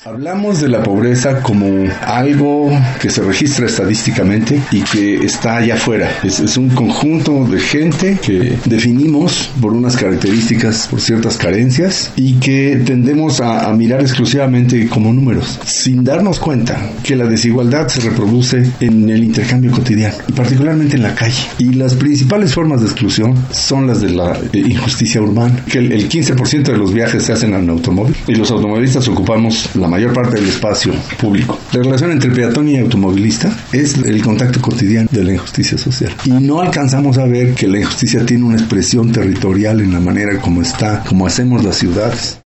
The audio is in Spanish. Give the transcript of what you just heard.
Hablamos de la pobreza como algo que se registra estadísticamente y que está allá afuera. Es un conjunto de gente que definimos por unas características, por ciertas carencias, y que tendemos a mirar exclusivamente como números, sin darnos cuenta que la desigualdad se reproduce en el intercambio cotidiano, y particularmente en la calle. Y las principales formas de exclusión son las de la injusticia urbana, que el 15% de los viajes se hacen en automóvil, y los automovilistas ocupamos la mayor parte del espacio público. La relación entre peatón y automovilista es el contacto cotidiano de la injusticia social. Y no alcanzamos a ver que la injusticia tiene una expresión territorial en la manera como hacemos las ciudades.